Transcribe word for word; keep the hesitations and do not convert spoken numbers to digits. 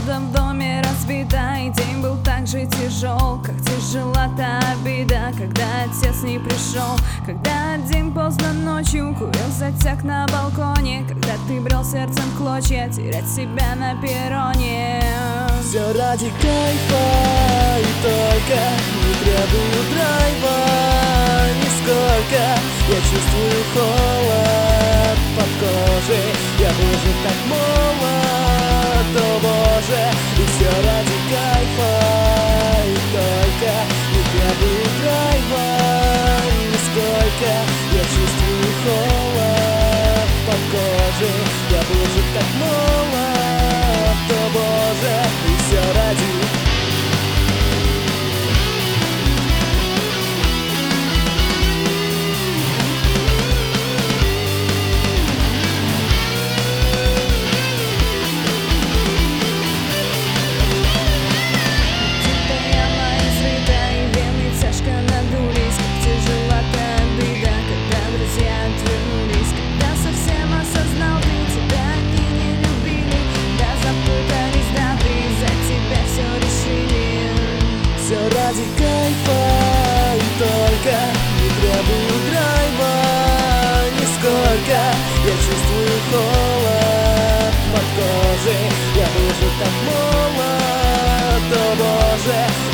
Надежда в доме разбита, и день был так же тяжел, как тяжела та обида, когда отец не пришел. Когда один поздно ночью курил затяг на балконе, когда ты брел сердцем в клочья, терять себя на перроне. Все ради кайфа и только не требую драйва нисколько. Я чувствую холод под кожей, я был же так молод, о боже. И все ради кайфа и только не требую драйва нисколько. Я чувствую холод под кожей, я был же так молод, о боже. И все ради ради кайфа и только не требую драйва нисколько. Я чувствую холод под кожей, я был же так молод, о боже.